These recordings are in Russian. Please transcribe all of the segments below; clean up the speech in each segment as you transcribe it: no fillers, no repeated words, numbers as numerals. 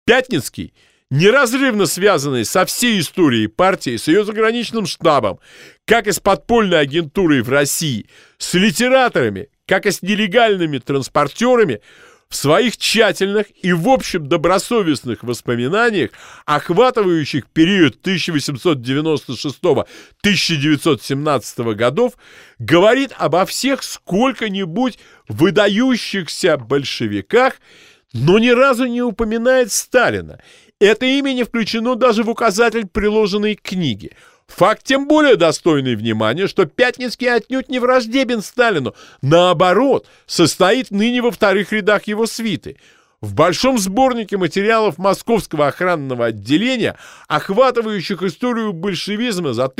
Пятницкий, неразрывно связанный со всей историей партии, с ее заграничным штабом, как и с подпольной агентурой в России, с литераторами, как и с нелегальными транспортерами, в своих тщательных и в общем добросовестных воспоминаниях, охватывающих период 1896-1917 годов, говорит обо всех сколько-нибудь выдающихся большевиках, но ни разу не упоминает Сталина. Это имя не включено даже в указатель приложенной книги. Факт тем более достойный внимания, что Пятницкий отнюдь не враждебен Сталину, наоборот, состоит ныне во вторых рядах его свиты. В большом сборнике материалов Московского охранного отделения, охватывающих историю большевизма за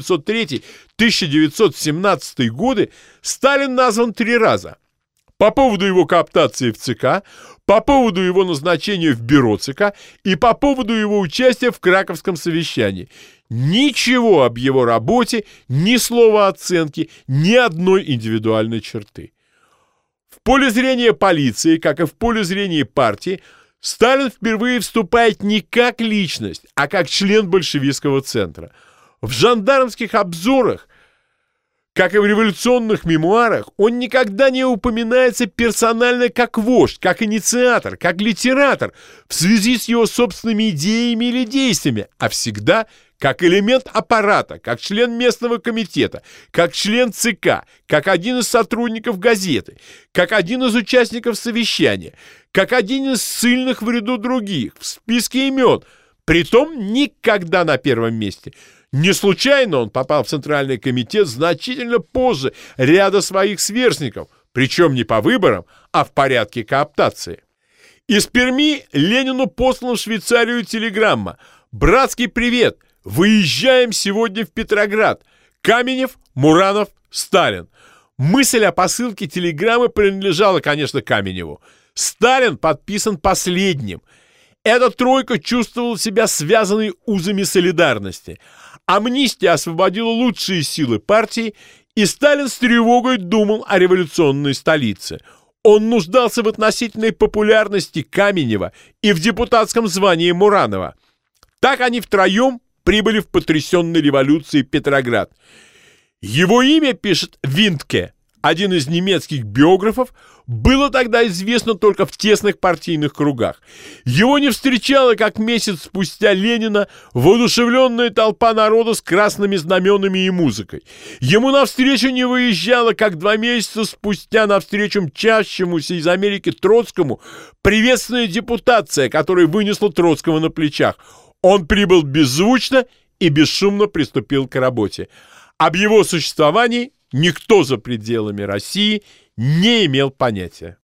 1903-1917 годы, Сталин назван 3 раза. По поводу его кооптации в ЦК, по поводу его назначения в бюро ЦК и по поводу его участия в Краковском совещании. Ничего об его работе, ни слова оценки, ни одной индивидуальной черты. В поле зрения полиции, как и в поле зрения партии, Сталин впервые вступает не как личность, а как член большевистского центра. В жандармских обзорах, как и в революционных мемуарах, он никогда не упоминается персонально как вождь, как инициатор, как литератор в связи с его собственными идеями или действиями, а всегда как элемент аппарата, как член местного комитета, как член ЦК, как один из сотрудников газеты, как один из участников совещания, как один из ссыльных в ряду других, в списке имен, притом никогда на первом месте. Не случайно он попал в Центральный комитет значительно позже ряда своих сверстников, причем не по выборам, а в порядке кооптации. Из Перми Ленину послана в Швейцарию телеграмма: «Братский привет! Выезжаем сегодня в Петроград. Каменев, Муранов, Сталин». Мысль о посылке телеграммы принадлежала, конечно, Каменеву. Сталин подписан последним. Эта тройка чувствовала себя связанной узами солидарности. Амнистия освободила лучшие силы партии, и Сталин с тревогой думал о революционной столице. Он нуждался в относительной популярности Каменева и в депутатском звании Муранова. Так они втроем прибыли в потрясенной революцией Петроград. Его имя, пишет Виндке, один из немецких биографов, было тогда известно только в тесных партийных кругах. Его не встречала, как месяц спустя, Ленина воодушевленная толпа народа с красными знаменами и музыкой. Ему навстречу не выезжала, как 2 месяца спустя навстречу мчащемуся из Америки Троцкому приветственная депутация, которая вынесла Троцкого на плечах. Он прибыл беззвучно и бесшумно приступил к работе. Об его существовании никто за пределами России не имел понятия.